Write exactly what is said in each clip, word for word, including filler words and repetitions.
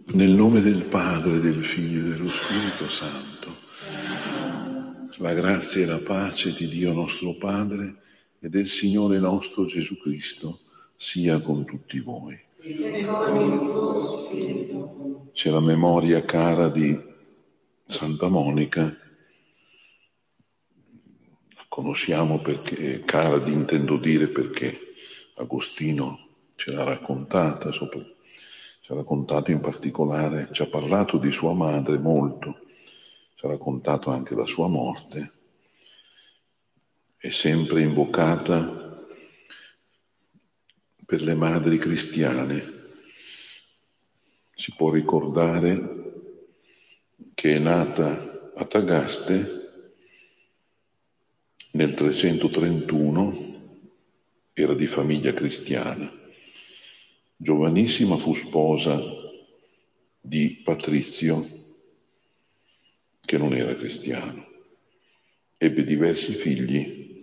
Nel nome del Padre, del Figlio e dello Spirito Santo, la grazia e la pace di Dio nostro Padre e del Signore nostro Gesù Cristo sia con tutti voi. E con il tuo spirito. C'è la memoria cara di Santa Monica, la conosciamo perché, cara di intendo dire perché Agostino ce l'ha raccontata, sopra, ci ha raccontato in particolare, ci ha parlato di sua madre molto, ci ha raccontato anche la sua morte, è sempre invocata per le madri cristiane. Si può ricordare che è nata a Tagaste nel trecentotrentuno, era di famiglia cristiana. Giovanissima fu sposa di Patrizio, che non era cristiano. Ebbe diversi figli,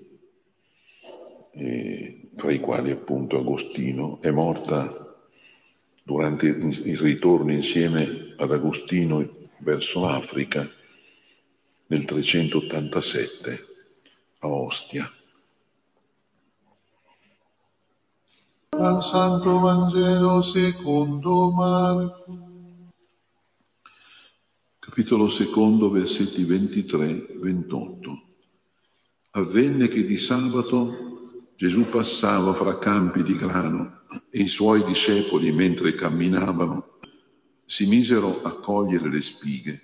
eh, fra i quali appunto Agostino. È morta durante il ritorno insieme ad Agostino verso l'Africa nel trecentottantasette a Ostia. Dal Santo Vangelo secondo Marco. Capitolo secondo, versetti ventitré ventotto. Avvenne che di sabato Gesù passava fra campi di grano e i suoi discepoli, mentre camminavano, si misero a cogliere le spighe.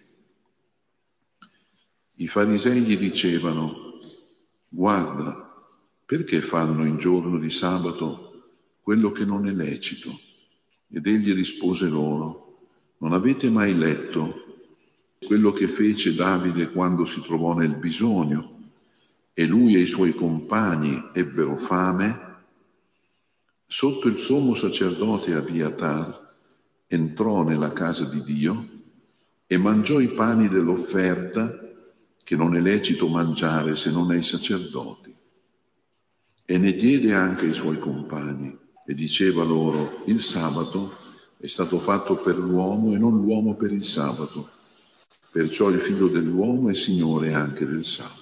I farisei gli dicevano: guarda, perché fanno in giorno di sabato quello che non è lecito? Ed egli rispose loro: non avete mai letto quello che fece Davide quando si trovò nel bisogno e lui e i suoi compagni ebbero fame? Sotto il sommo sacerdote Abiatar entrò nella casa di Dio e mangiò i pani dell'offerta che non è lecito mangiare se non ai sacerdoti, e ne diede anche ai suoi compagni e diceva loro: il sabato è stato fatto per l'uomo e non l'uomo per il sabato, perciò il figlio dell'uomo è Signore anche del sabato.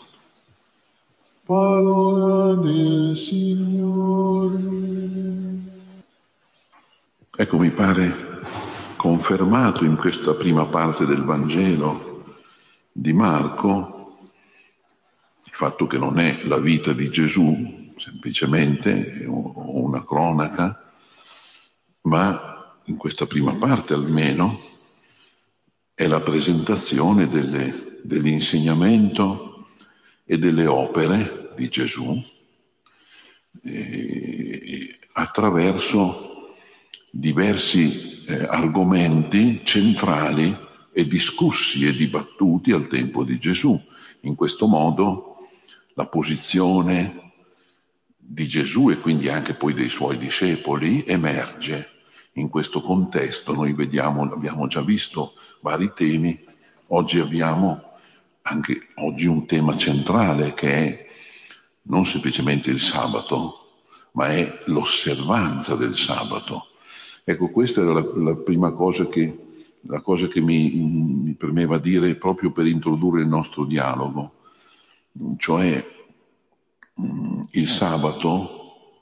Parola del Signore. Ecco, mi pare confermato in questa prima parte del Vangelo di Marco il fatto che non è la vita di Gesù, semplicemente una cronaca, ma in questa prima parte almeno è la presentazione delle, dell'insegnamento e delle opere di Gesù eh, attraverso diversi eh, argomenti centrali e discussi e dibattuti al tempo di Gesù. In questo modo la posizione di Gesù e quindi anche poi dei suoi discepoli emerge. In questo contesto noi vediamo, abbiamo già visto vari temi, oggi abbiamo anche oggi un tema centrale che è non semplicemente il sabato, ma è l'osservanza del sabato. Ecco, questa era la, la prima cosa che, la cosa che mi, mi premeva dire proprio per introdurre il nostro dialogo, cioè mh, il sabato,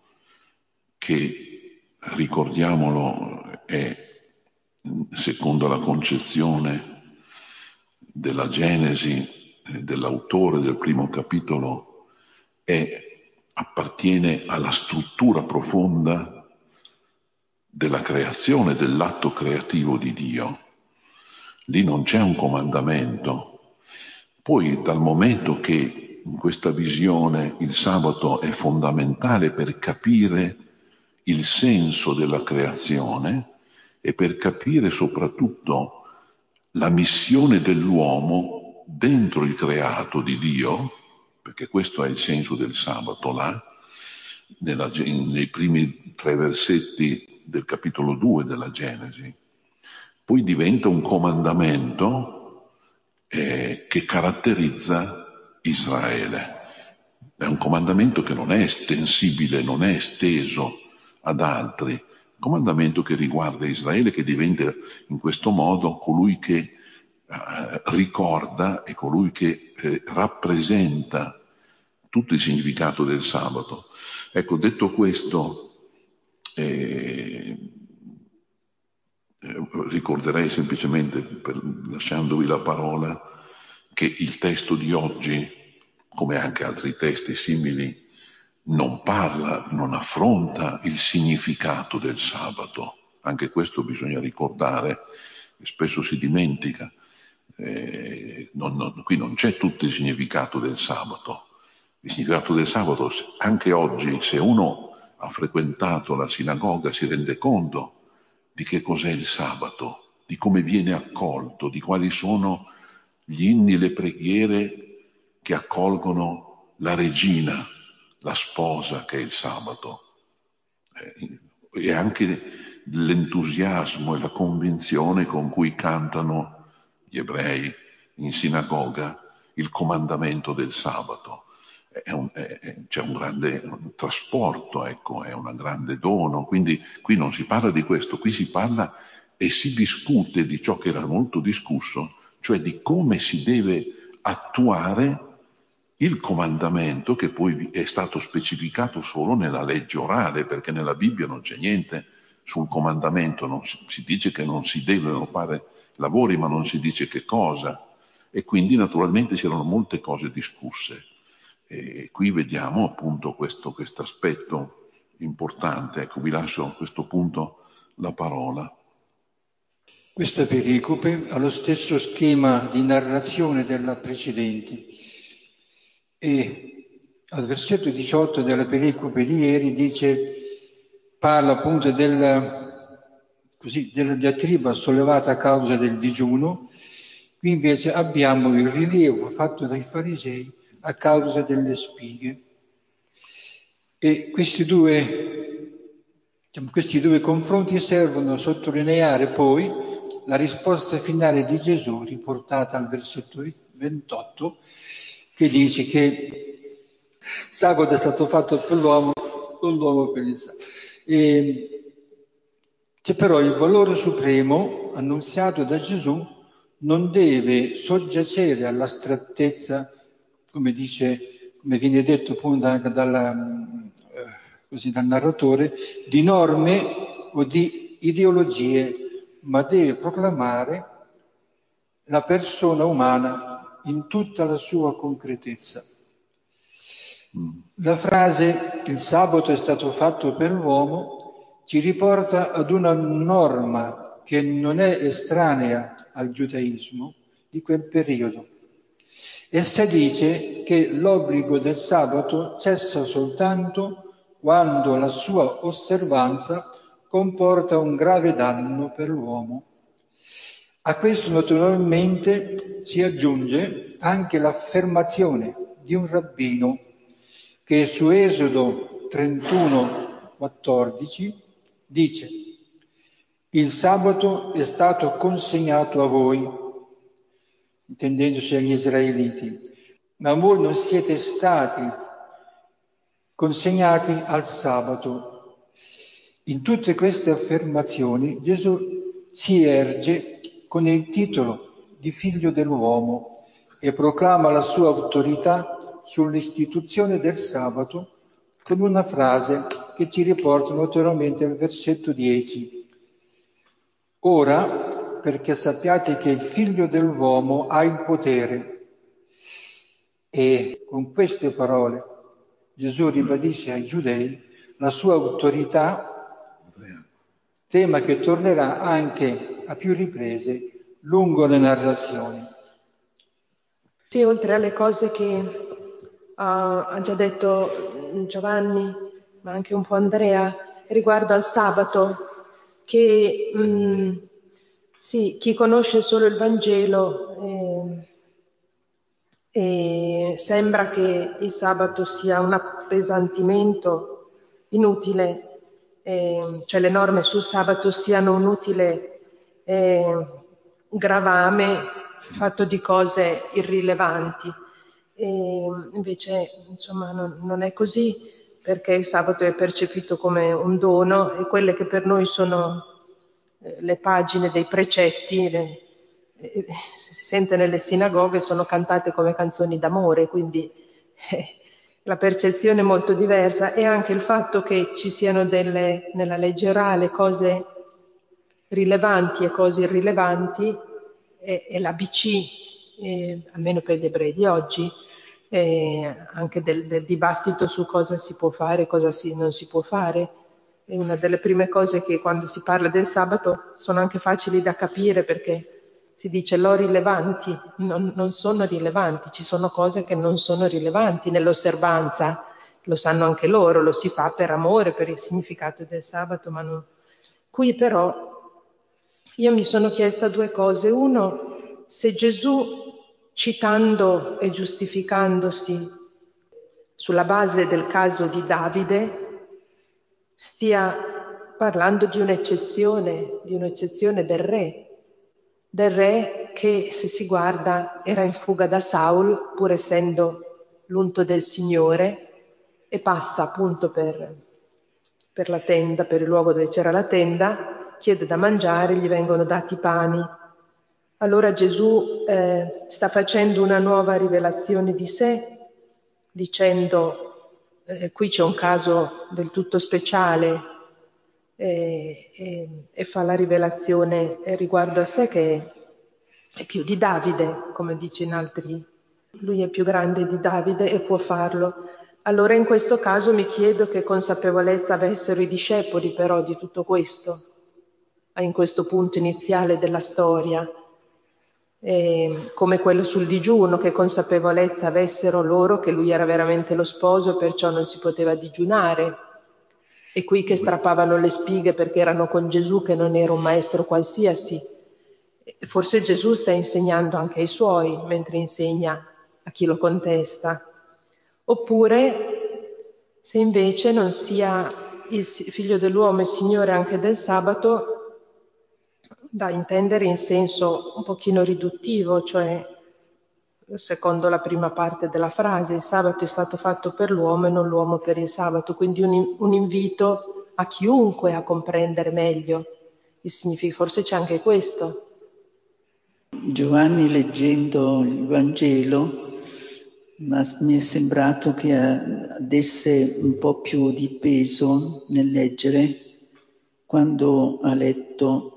che ricordiamolo è, secondo la concezione della Genesi, eh, dell'autore del primo capitolo, è, appartiene alla struttura profonda della creazione, dell'atto creativo di Dio. Lì non c'è un comandamento. Poi, dal momento che in questa visione il sabato è fondamentale per capire il senso della creazione e per capire soprattutto la missione dell'uomo dentro il creato di Dio, perché questo è il senso del sabato là, nella, nei primi tre versetti del capitolo due della Genesi, poi diventa un comandamento eh, che caratterizza Israele. È un comandamento che non è estensibile, non è esteso ad altri, comandamento che riguarda Israele, che diventa in questo modo colui che eh, ricorda e colui che eh, rappresenta tutto il significato del sabato. Ecco, detto questo, eh, eh, ricorderei semplicemente, per, lasciandovi la parola, che il testo di oggi, come anche altri testi simili, non parla, non affronta il significato del sabato. Anche questo bisogna ricordare, spesso si dimentica. Eh, non, non, qui non c'è tutto il significato del sabato. Il significato del sabato, anche oggi, se uno ha frequentato la sinagoga, si rende conto di che cos'è il sabato, di come viene accolto, di quali sono gli inni e le preghiere che accolgono la regina, la sposa che è il sabato. Eh, e anche l'entusiasmo e la convinzione con cui cantano gli ebrei in sinagoga il comandamento del sabato. È un, è, c'è un grande un trasporto, ecco, è un grande dono. Quindi qui non si parla di questo, qui si parla e si discute di ciò che era molto discusso, cioè di come si deve attuare il comandamento che poi è stato specificato solo nella legge orale, perché nella Bibbia non c'è niente sul comandamento, non si, si dice che non si devono fare lavori, ma non si dice che cosa. E quindi naturalmente c'erano molte cose discusse. E qui vediamo appunto questo aspetto importante. Ecco, vi lascio a questo punto la parola. Questa pericope ha lo stesso schema di narrazione della precedente e al versetto diciotto della pericope di ieri dice, parla appunto del, così, della diatriba sollevata a causa del digiuno. Qui invece abbiamo il rilievo fatto dai farisei a causa delle spighe. E questi due, diciamo, questi due confronti servono a sottolineare poi la risposta finale di Gesù riportata al versetto ventotto, che dice che sabato è stato fatto per l'uomo, non l'uomo per il sabato. E c'è però il valore supremo annunziato da Gesù non deve soggiacere all'astrattezza, come dice, come viene detto appunto anche dalla, eh, così, dal narratore, di norme o di ideologie, ma deve proclamare la persona umana in tutta la sua concretezza. La frase «il sabato è stato fatto per l'uomo» ci riporta ad una norma che non è estranea al giudaismo di quel periodo. Essa dice che l'obbligo del sabato cessa soltanto quando la sua osservanza comporta un grave danno per l'uomo. A questo naturalmente si aggiunge anche l'affermazione di un rabbino che su Esodo trentuno quattordici dice: il sabato è stato consegnato a voi, intendendosi agli israeliti, ma voi non siete stati consegnati al sabato. In tutte queste affermazioni Gesù si erge con il titolo di figlio dell'uomo e proclama la sua autorità sull'istituzione del sabato con una frase che ci riporta naturalmente al versetto dieci. Ora, perché sappiate che il figlio dell'uomo ha il potere. E con queste parole Gesù ribadisce ai giudei la sua autorità, tema che tornerà anche a più riprese lungo le narrazioni. Sì, oltre alle cose che uh, ha già detto Giovanni, ma anche un po' Andrea, riguardo al sabato, che mh, sì, chi conosce solo il Vangelo eh, e sembra che il sabato sia un appesantimento inutile, eh, cioè le norme sul sabato siano un utile eh, gravame fatto di cose irrilevanti. E invece, insomma, non, non è così, perché il sabato è percepito come un dono e quelle che per noi sono eh, le pagine dei precetti, le, eh, si sente nelle sinagoghe, sono cantate come canzoni d'amore, quindi eh, la percezione è molto diversa, e anche il fatto che ci siano delle, nella legge orale cose rilevanti e cose irrilevanti, e, e l'A B C, eh, almeno per gli ebrei di oggi, eh, anche del, del dibattito su cosa si può fare e cosa si, non si può fare. È una delle prime cose che quando si parla del sabato sono anche facili da capire, perché si dice lo rilevanti, non, non sono rilevanti, ci sono cose che non sono rilevanti nell'osservanza, lo sanno anche loro, lo si fa per amore, per il significato del sabato, ma non... Qui però io mi sono chiesta due cose. Uno, se Gesù, citando e giustificandosi sulla base del caso di Davide, stia parlando di un'eccezione, di un'eccezione del re, del re che, se si guarda, era in fuga da Saul, pur essendo l'unto del Signore, e passa appunto per, per la tenda, per il luogo dove c'era la tenda, chiede da mangiare, gli vengono dati pani. Allora Gesù eh, sta facendo una nuova rivelazione di sé, dicendo, eh, qui c'è un caso del tutto speciale, eh, eh, e fa la rivelazione riguardo a sé che è più di Davide, come dice in altri, lui è più grande di Davide e può farlo. Allora in questo caso mi chiedo che consapevolezza avessero i discepoli però di tutto questo, in questo punto iniziale della storia, eh, come quello sul digiuno, che consapevolezza avessero loro che lui era veramente lo sposo, perciò non si poteva digiunare, e qui che strappavano le spighe perché erano con Gesù, che non era un maestro qualsiasi. Forse Gesù sta insegnando anche ai suoi mentre insegna a chi lo contesta. Oppure, se invece non sia il figlio dell'uomo e Signore anche del sabato, da intendere in senso un pochino riduttivo, cioè secondo la prima parte della frase, il sabato è stato fatto per l'uomo e non l'uomo per il sabato, quindi un, un invito a chiunque a comprendere meglio il significato. Forse c'è anche questo. Giovanni, leggendo il Vangelo, ma mi è sembrato che desse un po' più di peso nel leggere quando ha letto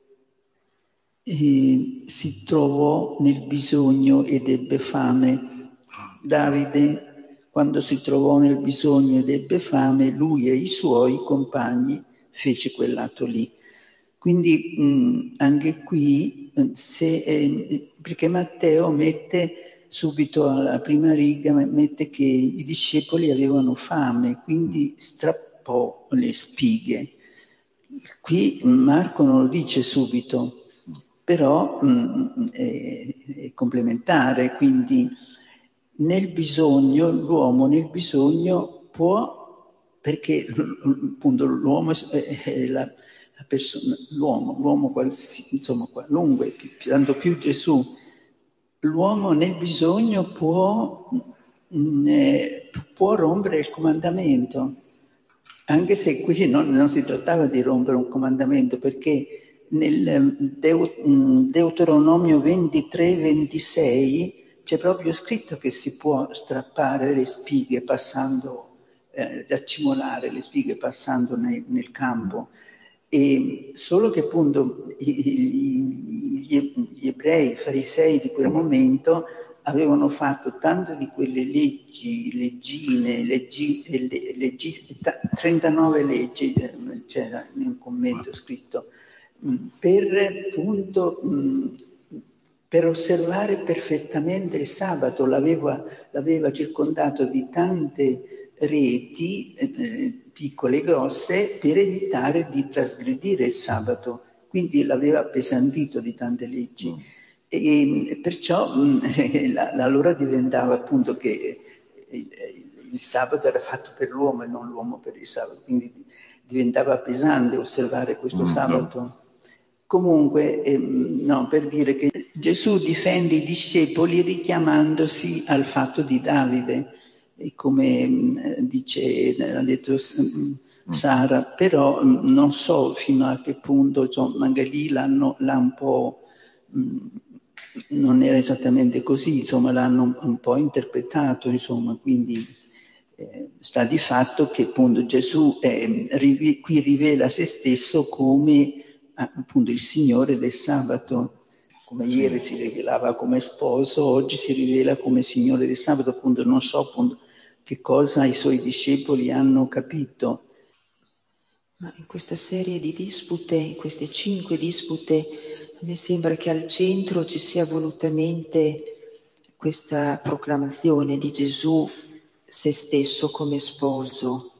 e si trovò nel bisogno ed ebbe fame. Davide, quando si trovò nel bisogno ed ebbe fame, lui e i suoi compagni fece quell'atto lì. Quindi mh, anche qui, se, eh, perché Matteo mette subito alla prima riga, mette che i discepoli avevano fame, quindi strappò le spighe. Qui Marco non lo dice subito, però mh, è, è complementare, quindi nel bisogno, l'uomo nel bisogno può, perché appunto l'uomo è, è la, la persona, l'uomo, l'uomo qualsiasi, insomma qualunque, tanto più Gesù, l'uomo nel bisogno può, mh, eh, può rompere il comandamento, anche se qui non, non si trattava di rompere un comandamento, perché nel Deuteronomio ventitré ventisei c'è proprio scritto che si può strappare le spighe passando, eh, accimolare le spighe passando nel, nel campo. E solo che appunto gli, gli ebrei, i farisei di quel momento avevano fatto tante di quelle leggi, leggine, leggi, leggi, trentanove leggi, c'era in un commento scritto, per appunto per osservare perfettamente il sabato, l'aveva, l'aveva circondato di tante reti, eh, piccole e grosse, per evitare di trasgredire il sabato, quindi l'aveva appesantito di tante leggi. E perciò allora diventava appunto che il, il sabato era fatto per l'uomo e non l'uomo per il sabato, quindi diventava pesante osservare questo sabato. Comunque, ehm, no, per dire che Gesù difende i discepoli richiamandosi al fatto di Davide, e come mh, dice, ha detto mh, Sara, però mh, non so fino a che punto, insomma, magari lì l'hanno, l'ha un po', mh, non era esattamente così, insomma, l'hanno un, un po' interpretato, insomma, quindi eh, sta di fatto che appunto Gesù eh, rive- qui rivela se stesso come appunto il Signore del sabato. Come ieri si rivelava come sposo, oggi si rivela come Signore del sabato, appunto non so appunto che cosa i suoi discepoli hanno capito. Ma in questa serie di dispute, in queste cinque dispute, mi sembra che al centro ci sia volutamente questa proclamazione di Gesù se stesso come sposo,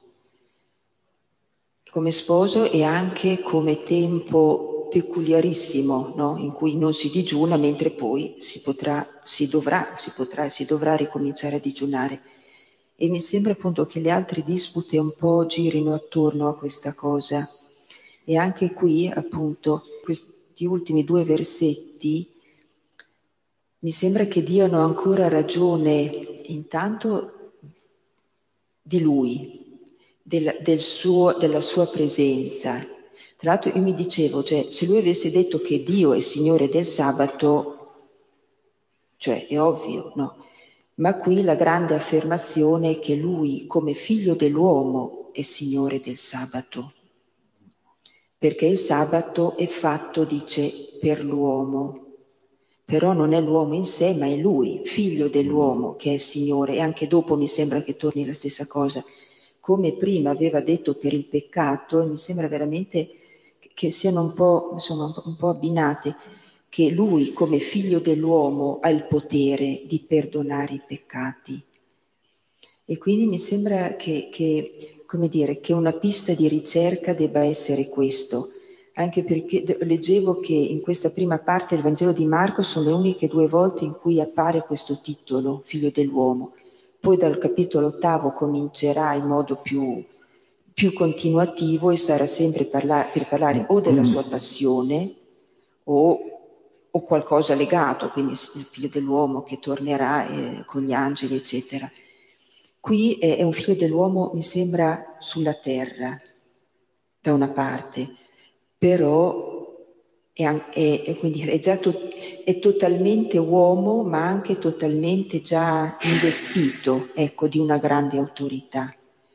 come sposo e anche come tempo peculiarissimo, no? In cui non si digiuna, mentre poi si potrà, si dovrà, si potrà e si dovrà ricominciare a digiunare. E mi sembra appunto che le altre dispute un po' girino attorno a questa cosa. E anche qui, appunto, questi ultimi due versetti mi sembra che diano ancora ragione intanto di Lui, del, del suo, della sua presenza. Tra l'altro io mi dicevo, cioè, se Lui avesse detto che Dio è Signore del sabato, cioè è ovvio, no? Ma qui la grande affermazione è che Lui, come figlio dell'uomo, è Signore del sabato. Perché il sabato è fatto, dice, per l'uomo. Però non è l'uomo in sé, ma è Lui, figlio dell'uomo, che è Signore. E anche dopo mi sembra che torni la stessa cosa. Come prima aveva detto per il peccato, mi sembra veramente che siano un po', insomma, un po', un po' abbinate, che Lui, come figlio dell'uomo, ha il potere di perdonare i peccati. E quindi mi sembra che, che, come dire, che una pista di ricerca debba essere questo, anche perché leggevo che in questa prima parte del Vangelo di Marco sono le uniche due volte in cui appare questo titolo, figlio dell'uomo. Poi dal capitolo ottavo comincerà in modo più, più continuativo e sarà sempre parla- per parlare o della sua passione o, o qualcosa legato, quindi il figlio dell'uomo che tornerà eh, con gli angeli, eccetera. Qui è, è un figlio dell'uomo, mi sembra, sulla terra, da una parte, però è, è, è, quindi è già to- è totalmente uomo, ma anche totalmente già investito, ecco, di una grande autorità.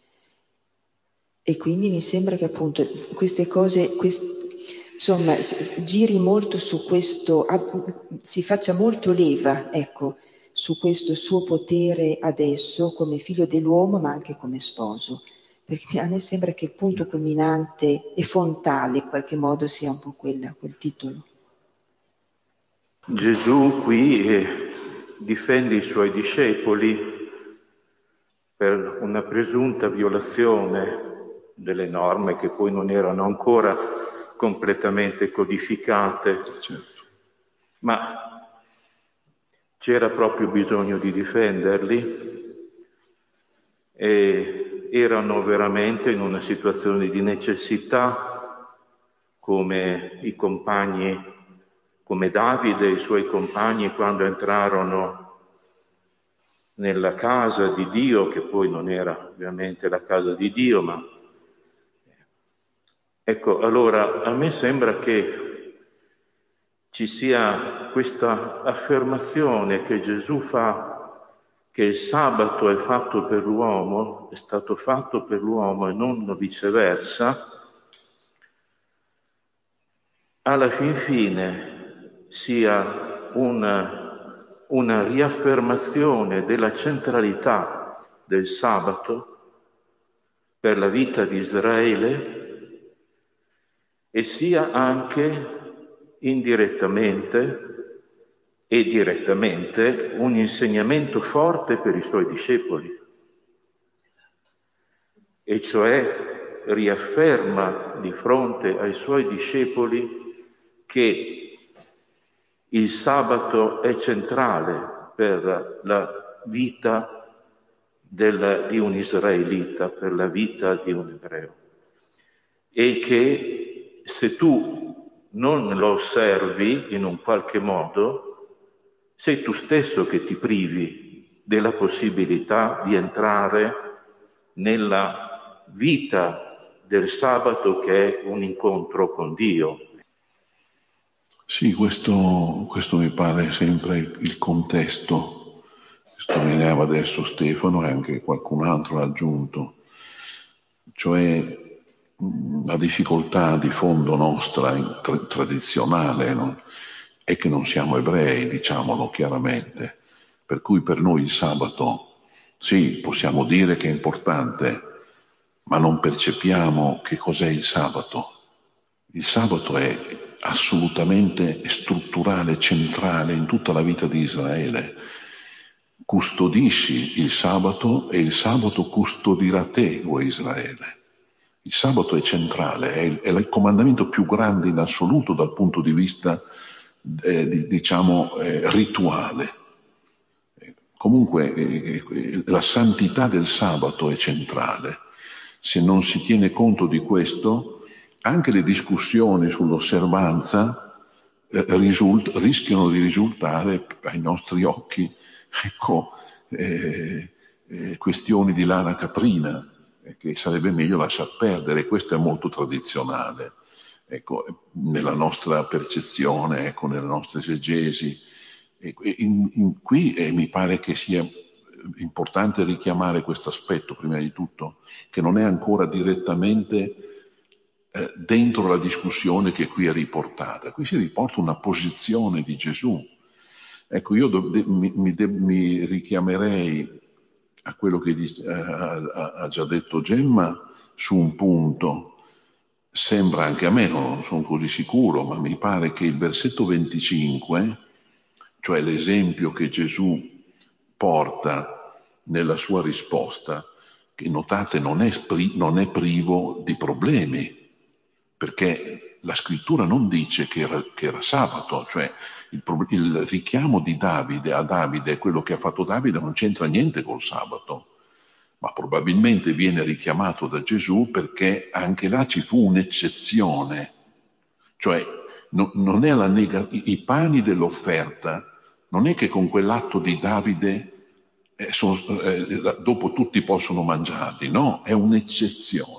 E quindi mi sembra che appunto queste cose, quest, insomma, giri molto su questo, si faccia molto leva, ecco, su questo suo potere adesso come figlio dell'uomo, ma anche come sposo. Perché a me sembra che il punto culminante e fontale in qualche modo sia un po' quella, quel titolo. Gesù qui eh, difende i suoi discepoli per una presunta violazione delle norme che poi non erano ancora completamente codificate, certo. Ma c'era proprio bisogno di difenderli e erano veramente in una situazione di necessità, come i compagni, come Davide e i suoi compagni quando entrarono nella casa di Dio, che poi non era ovviamente la casa di Dio, ma ecco, allora a me sembra che ci sia questa affermazione che Gesù fa, che il sabato è fatto per l'uomo, è stato fatto per l'uomo e non viceversa, alla fin fine sia una, una riaffermazione della centralità del sabato per la vita di Israele e sia anche indirettamente e direttamente un insegnamento forte per i suoi discepoli, e cioè riafferma di fronte ai suoi discepoli che il sabato è centrale per la vita del, di un israelita, per la vita di un ebreo, e che se tu non lo osservi in un qualche modo, sei tu stesso che ti privi della possibilità di entrare nella vita del sabato, che è un incontro con Dio. Sì, questo, questo mi pare sempre il contesto che sottolineava adesso Stefano e anche qualcun altro ha aggiunto, cioè la difficoltà di fondo nostra tra- tradizionale, no? È che non siamo ebrei, diciamolo chiaramente, per cui per noi il sabato, sì, possiamo dire che è importante, ma non percepiamo che cos'è il sabato. Il sabato è assolutamente strutturale, centrale in tutta la vita di Israele. Custodisci il sabato e il sabato custodirà te, o Israele. Il sabato è centrale, è il, è il comandamento più grande in assoluto dal punto di vista eh, di, diciamo eh, rituale. Comunque eh, eh, la santità del sabato è centrale. Se non si tiene conto di questo, anche le discussioni sull'osservanza eh, risult- rischiano di risultare ai nostri occhi, ecco, eh, eh, questioni di lana caprina, eh, che sarebbe meglio lasciar perdere. Questo è molto tradizionale, ecco, nella nostra percezione, ecco, nella nostra esegesi. E in, in, qui eh, mi pare che sia importante richiamare questo aspetto, prima di tutto, che non è ancora direttamente eh, dentro la discussione che qui è riportata. Qui si riporta una posizione di Gesù. Ecco, io do, de, mi, mi, de, mi richiamerei a quello che dice, eh, ha, ha già detto Gemma su un punto. Sembra anche a me, non sono così sicuro, ma mi pare che il versetto venticinque, cioè l'esempio che Gesù porta nella sua risposta, che notate non è, non è privo di problemi, perché la scrittura non dice che era, che era sabato, cioè il, il richiamo di Davide a Davide, quello che ha fatto Davide, non c'entra niente col sabato, ma probabilmente viene richiamato da Gesù perché anche là ci fu un'eccezione, cioè no, non è la nega- i pani dell'offerta, non è che con quell'atto di Davide eh, son, eh, dopo tutti possono mangiarli, no, è un'eccezione.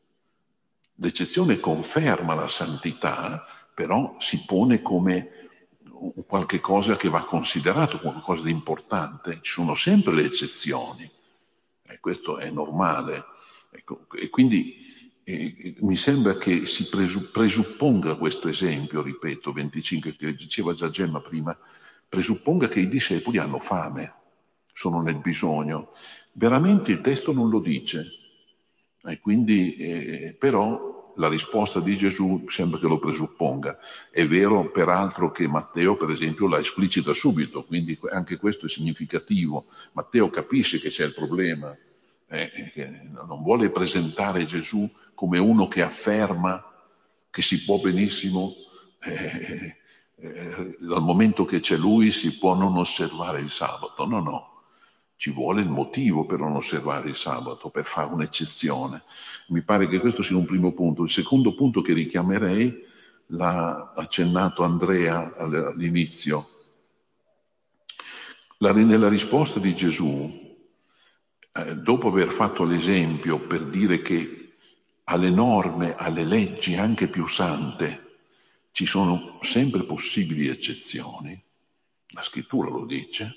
L'eccezione conferma la santità, però si pone come qualche cosa che va considerato, qualcosa di importante. Ci sono sempre le eccezioni, e questo è normale. Ecco, e quindi eh, mi sembra che si presu- presupponga questo esempio, ripeto, venticinque, che diceva già Gemma prima, presupponga che i discepoli hanno fame, sono nel bisogno. Veramente il testo non lo dice. E quindi, eh, però, la risposta di Gesù sembra che lo presupponga. È vero, peraltro, che Matteo, per esempio, la esplicita subito, quindi anche questo è significativo. Matteo capisce che c'è il problema, eh, che non vuole presentare Gesù come uno che afferma che si può benissimo, eh, eh, dal momento che c'è lui, si può non osservare il sabato. No, no. Ci vuole il motivo per non osservare il sabato, per fare un'eccezione. Mi pare che questo sia un primo punto. Il secondo punto che richiamerei, l'ha accennato Andrea all'inizio. La, nella risposta di Gesù, eh, dopo aver fatto l'esempio per dire che alle norme, alle leggi anche più sante, ci sono sempre possibili eccezioni, la scrittura lo dice,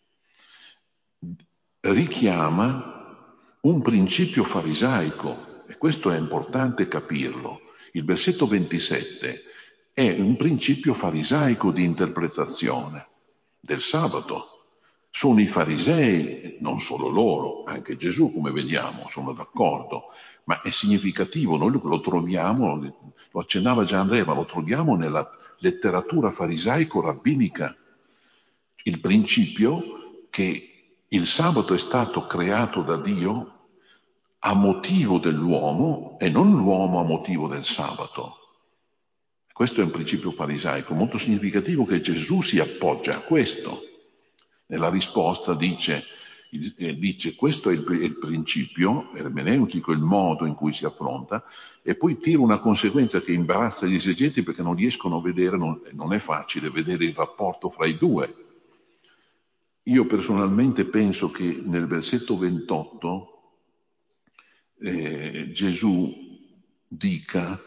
richiama un principio farisaico, e questo è importante capirlo. Il versetto ventisette è un principio farisaico di interpretazione del sabato. Sono i farisei, non solo loro, anche Gesù, come vediamo, sono d'accordo, ma è significativo, noi lo troviamo, lo accennava già Andrea, ma lo troviamo nella letteratura farisaico-rabbinica, il principio che il sabato è stato creato da Dio a motivo dell'uomo e non l'uomo a motivo del sabato. Questo è un principio farisaico molto significativo, che Gesù si appoggia a questo. Nella risposta dice, dice questo è il, il principio ermeneutico, il modo in cui si affronta, e poi tira una conseguenza che imbarazza gli esegeti perché non riescono a vedere, non, non è facile vedere il rapporto fra i due. io personalmente penso che nel versetto ventotto eh, Gesù dica,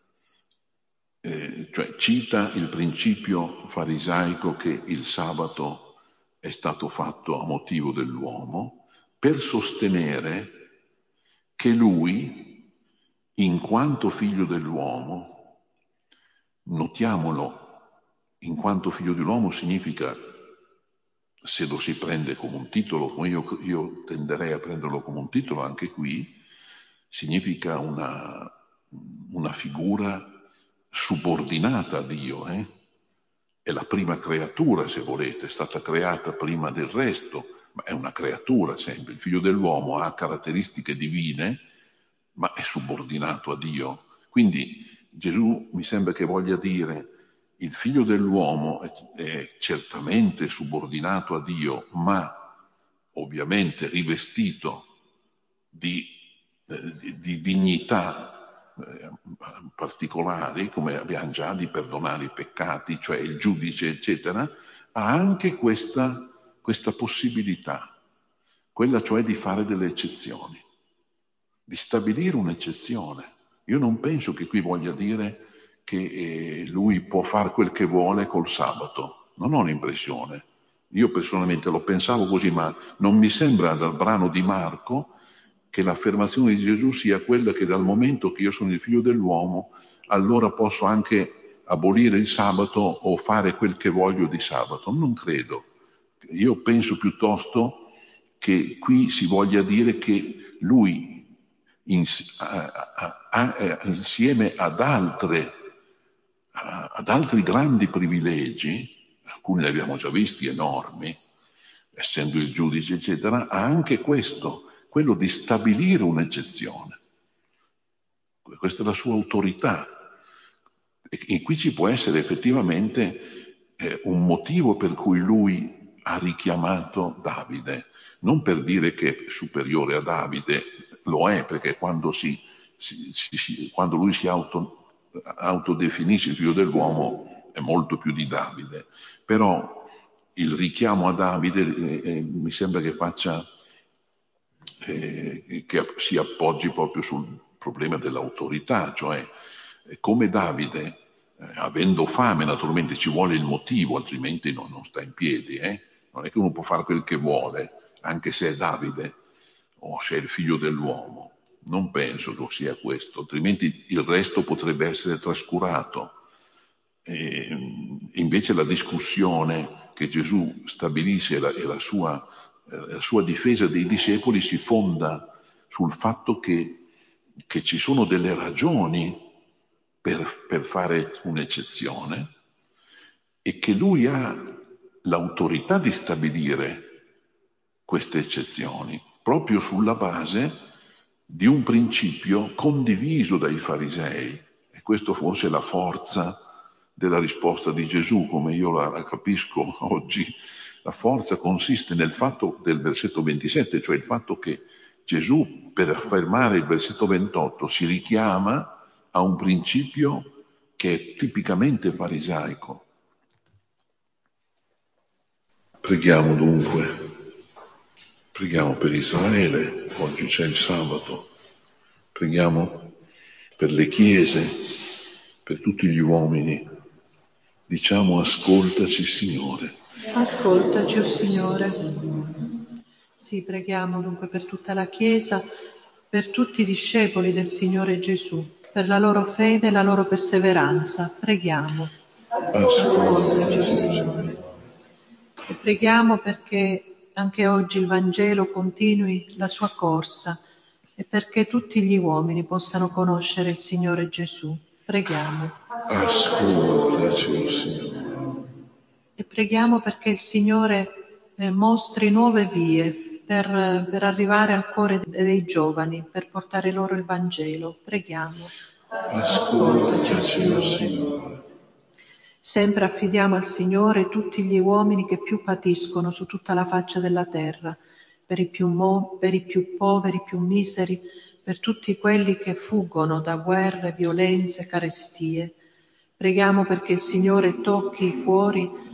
eh, cioè cita il principio farisaico che il sabato è stato fatto a motivo dell'uomo, per sostenere che lui, in quanto figlio dell'uomo, notiamolo, in quanto figlio dell'uomo significa, se lo si prende come un titolo, come io, io tenderei a prenderlo come un titolo anche qui, significa una, una figura subordinata a Dio, eh? È la prima creatura, se volete, è stata creata prima del resto, ma è una creatura sempre. Il figlio dell'uomo ha caratteristiche divine, ma è subordinato a Dio. Quindi Gesù mi sembra che voglia dire: il figlio dell'uomo è, è certamente subordinato a Dio, ma ovviamente rivestito di, eh, di, di dignità eh, particolari, come abbiamo già, di perdonare i peccati, cioè il giudice, eccetera, ha anche questa, questa possibilità, quella cioè di fare delle eccezioni, di stabilire un'eccezione. Io non penso che qui voglia dire che eh, lui può fare quel che vuole col sabato, non ho l'impressione. Io personalmente lo pensavo così, ma non mi sembra dal brano di Marco che l'affermazione di Gesù sia quella che dal momento che io sono il figlio dell'uomo, allora posso anche abolire il sabato o fare quel che voglio di sabato. Non credo. Io penso piuttosto che qui si voglia dire che lui, ins- a, a, a, insieme ad altre, ad altri grandi privilegi, alcuni li abbiamo già visti, enormi, essendo il giudice, eccetera, ha anche questo, quello di stabilire un'eccezione. Questa è la sua autorità. E qui ci può essere effettivamente eh, un motivo per cui lui ha richiamato Davide, non per dire che è superiore a Davide, lo è, perché quando, si, si, si, quando lui si auto, autodefinisce il figlio dell'uomo è molto più di Davide, però il richiamo a Davide eh, eh, mi sembra che faccia eh, che si appoggi proprio sul problema dell'autorità, cioè eh, come Davide, eh, avendo fame, naturalmente ci vuole il motivo, altrimenti no, non sta in piedi, eh? Non è che uno può fare quel che vuole, anche se è Davide o se è il figlio dell'uomo. Non penso che sia questo, altrimenti il resto potrebbe essere trascurato. E, invece la discussione che Gesù stabilisce e la, e la sua la sua difesa dei discepoli si fonda sul fatto che, che ci sono delle ragioni per, per fare un'eccezione e che lui ha l'autorità di stabilire queste eccezioni proprio sulla base di un principio condiviso dai farisei. E questo forse è la forza della risposta di Gesù, come io la, la capisco oggi. La forza consiste nel fatto del versetto ventisette, cioè il fatto che Gesù, per affermare il versetto ventotto, si richiama a un principio che è tipicamente farisaico. Preghiamo dunque, preghiamo per Israele, oggi c'è il sabato, preghiamo per le chiese, per tutti gli uomini. Diciamo: ascoltaci, Signore. Ascoltaci, o Signore. Sì, preghiamo dunque per tutta la Chiesa, per tutti i discepoli del Signore Gesù, per la loro fede e la loro perseveranza. Preghiamo. Ascoltaci, o Signore. E preghiamo perché anche oggi il Vangelo continui la sua corsa e perché tutti gli uomini possano conoscere il Signore Gesù. Preghiamo. Ascoltaci, o Signore. E preghiamo perché il Signore eh, mostri nuove vie per, per arrivare al cuore dei giovani, per portare loro il Vangelo. Preghiamo. Ascoltaci, Signore. Signore. Sempre affidiamo al Signore tutti gli uomini che più patiscono su tutta la faccia della terra, per i più, mo- per i più poveri, i più miseri, per tutti quelli che fuggono da guerre, violenze, carestie. Preghiamo perché il Signore tocchi i cuori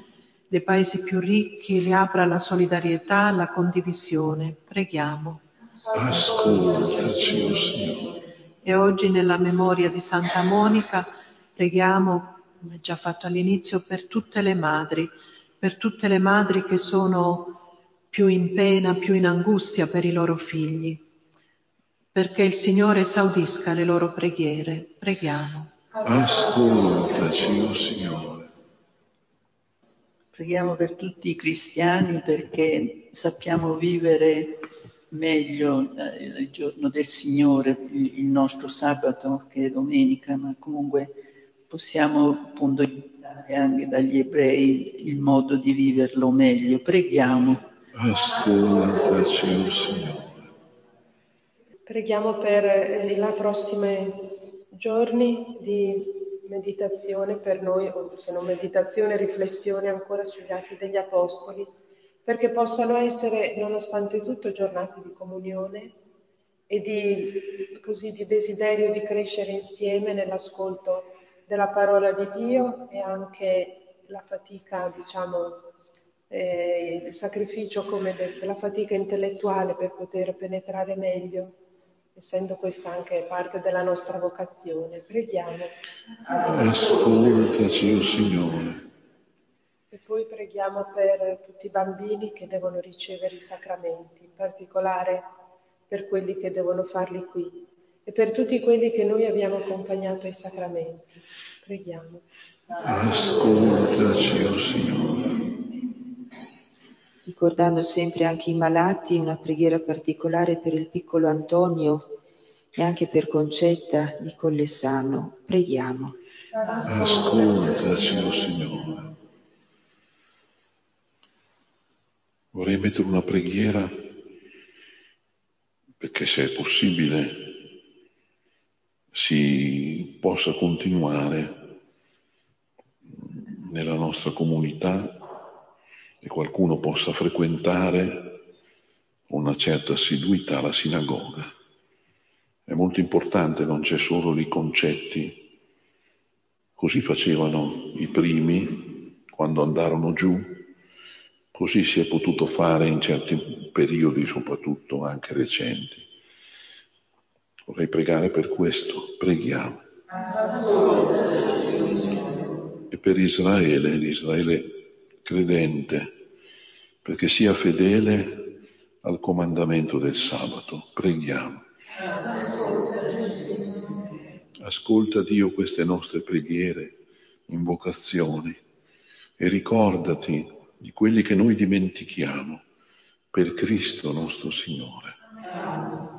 dei paesi più ricchi, li apra alla solidarietà, alla condivisione. Preghiamo. Ascoltaci, o Signore. E oggi nella memoria di Santa Monica preghiamo, come già fatto all'inizio, per tutte le madri, per tutte le madri che sono più in pena, più in angustia per i loro figli, perché il Signore esaudisca le loro preghiere. Preghiamo. Ascoltaci, o Signore. Preghiamo per tutti i cristiani perché sappiamo vivere meglio eh, il giorno del Signore, il, il nostro sabato che è domenica, ma comunque possiamo appunto imparare anche dagli ebrei il modo di viverlo meglio. Preghiamo. Ascoltaci, o Signore. Preghiamo per eh, i prossimi giorni di meditazione per noi, o se non meditazione, riflessione ancora sugli Atti degli Apostoli, perché possano essere, nonostante tutto, giornate di comunione e di, così, di desiderio di crescere insieme nell'ascolto della parola di Dio e anche la fatica, diciamo, eh, il sacrificio come de- della fatica intellettuale per poter penetrare meglio, essendo questa anche parte della nostra vocazione. Preghiamo. Ascoltaci, o Signore. E poi preghiamo per tutti i bambini che devono ricevere i sacramenti, in particolare per quelli che devono farli qui e per tutti quelli che noi abbiamo accompagnato ai sacramenti. Preghiamo. Ascoltaci, o Signore. Ricordando sempre anche i malati, una preghiera particolare per il piccolo Antonio e anche per Concetta di Collessano. Preghiamo. Ascoltaci, o Signore. Vorrei mettere una preghiera perché, se è possibile, si possa continuare nella nostra comunità e qualcuno possa frequentare con una certa assiduità la sinagoga. È molto importante, non c'è solo i concetti, così facevano i primi quando andarono giù, così si è potuto fare in certi periodi, soprattutto anche recenti. Vorrei pregare per questo, preghiamo. E per Israele, l'Israele credente, perché sia fedele al comandamento del sabato. Preghiamo. Ascolta, Dio, queste nostre preghiere, invocazioni e ricordati di quelli che noi dimentichiamo, per Cristo nostro Signore.